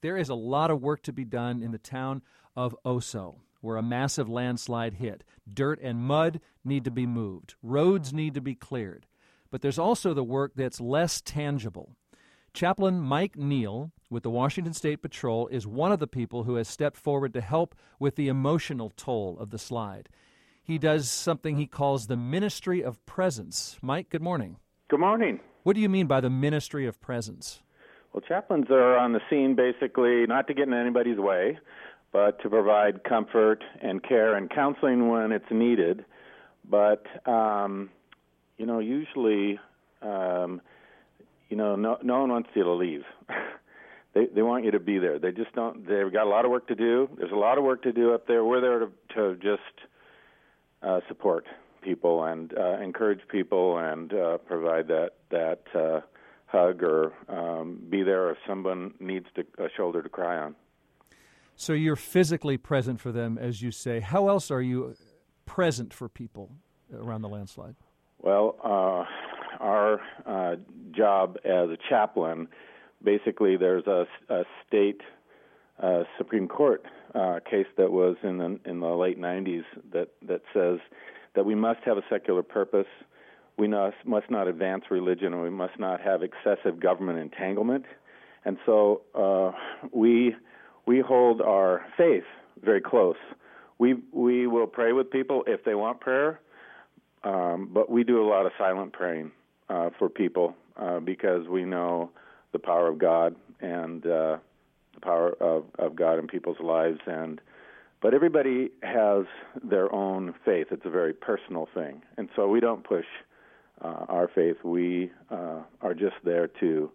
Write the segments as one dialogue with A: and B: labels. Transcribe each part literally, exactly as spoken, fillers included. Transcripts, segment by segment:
A: there is a lot of work to be done in the town of Oso, where a massive landslide hit. Dirt and mud need to be moved. Roads need to be cleared. But there's also the work that's less tangible. Chaplain Mike Neal with the Washington State Patrol is one of the people who has stepped forward to help with the emotional toll of the slide. He does something he calls the Ministry of Presence. Mike, good morning.
B: Good morning.
A: What do you mean by the Ministry of Presence?
B: Well, chaplains are on the scene basically not to get in anybody's way, but to provide comfort and care and counseling when it's needed. But, um, you know, usually, um, you know, no, no one wants you to leave. they they want you to be there. They just don't. They've got a lot of work to do. There's a lot of work to do up there. We're there to, to just uh, support people and uh, encourage people and uh, provide that that uh, hug or um, be there if someone needs to, a shoulder to cry on.
A: So you're physically present for them, as you say. How else are you present for people around the landslide?
B: Well, uh, our uh, job as a chaplain, basically there's a, a state uh, Supreme Court uh, case that was in the, in the late nineties that, that says that we must have a secular purpose, we must, must not advance religion, and we must not have excessive government entanglement. And so uh, we we hold our faith very close. We we will pray with people if they want prayer, um, but we do a lot of silent praying uh, for people uh, because we know the power of God and uh, the power of, of God in people's lives. And but everybody has their own faith. It's a very personal thing, and so we don't push uh, our faith. We uh, are just there to,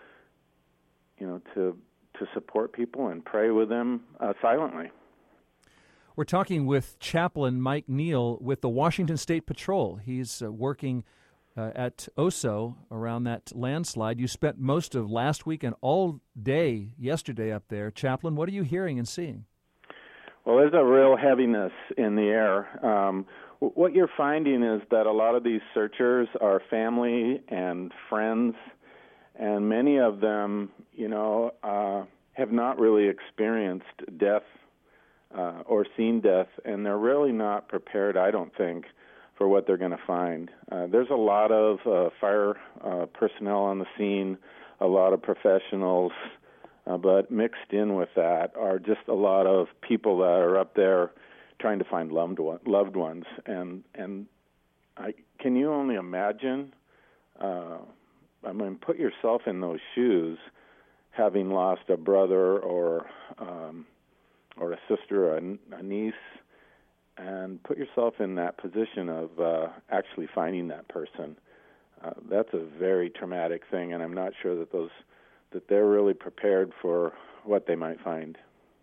B: you know, to to support people and pray with them uh, silently.
A: We're talking with Chaplain Mike Neal with the Washington State Patrol. He's uh, working uh, at Oso around that landslide. You spent most of last week and all day yesterday up there. Chaplain, what are you hearing and seeing?
B: Well, there's a real heaviness in the air. Um, w- what you're finding is that a lot of these searchers are family and friends, and many of them, you know, uh, have not really experienced death uh, or seen death, and they're really not prepared, I don't think, for what they're going to find. Uh, there's a lot of uh, fire uh, personnel on the scene, a lot of professionals, uh, but mixed in with that are just a lot of people that are up there trying to find loved one, loved ones. And and I, can you only imagine? Uh, I mean, put yourself in those shoes, having lost a brother or um, or a sister, or a, a niece, and put yourself in that position of uh, actually finding that person. Uh, that's a very traumatic thing, and I'm not sure that those that they're really prepared for what they might find.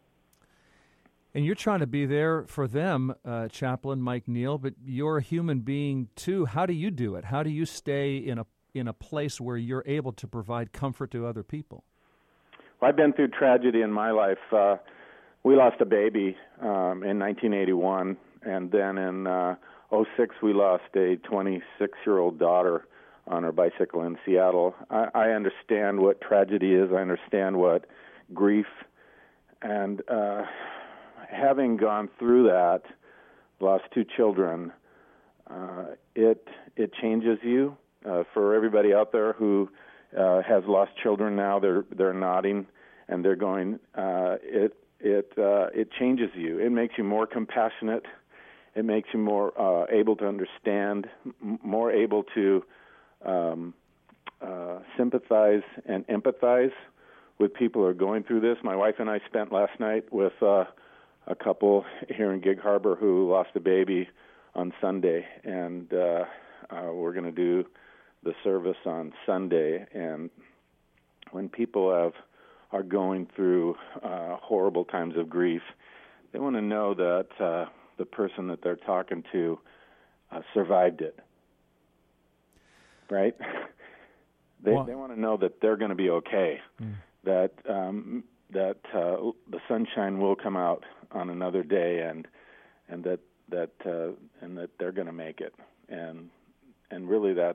A: And you're trying to be there for them, uh, Chaplain Mike Neal, but you're a human being too. How do you do it? How do you stay in a in a place where you're able to provide comfort to other people?
B: Well, I've been through tragedy in my life. Uh, we lost a baby um, in nineteen eighty-one, and then in uh, oh six we lost a twenty-six-year-old daughter on her bicycle in Seattle. I, I understand what tragedy is. I understand what grief, and uh, having gone through that, lost two children, uh, it it changes you. Uh, for everybody out there who uh, has lost children now, they're they're nodding and they're going. Uh, it it uh, it changes you. It makes you more compassionate. It makes you more uh, able to understand, m- more able to um, uh, sympathize and empathize with people who are going through this. My wife and I spent last night with uh, a couple here in Gig Harbor who lost a baby on Sunday, and uh, uh, we're going to do the service on Sunday. And when people have are going through uh, horrible times of grief, they want to know that uh, the person that they're talking to uh, survived it, right? they well, they want to know that they're going to be okay, mm. that um, that uh, the sunshine will come out on another day, and and that that uh, and that they're going to make it, and and really that's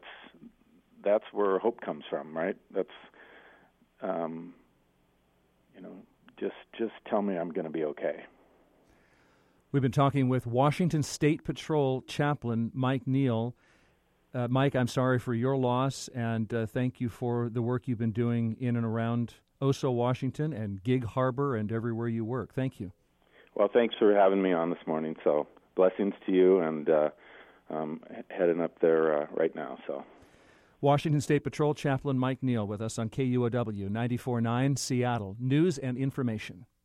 B: that's where hope comes from, right? That's um, you know, just just tell me I'm going to be okay.
A: We've been talking with Washington State Patrol Chaplain Mike Neal. Uh, Mike, I'm sorry for your loss, and uh, thank you for the work you've been doing in and around Oso, Washington, and Gig Harbor, and everywhere you work. Thank you.
B: Well, thanks for having me on this morning. So blessings to you, and uh, um, heading up there uh, right now. So,
A: Washington State Patrol Chaplain Mike Neal with us on K U O W ninety-four point nine Seattle News and Information.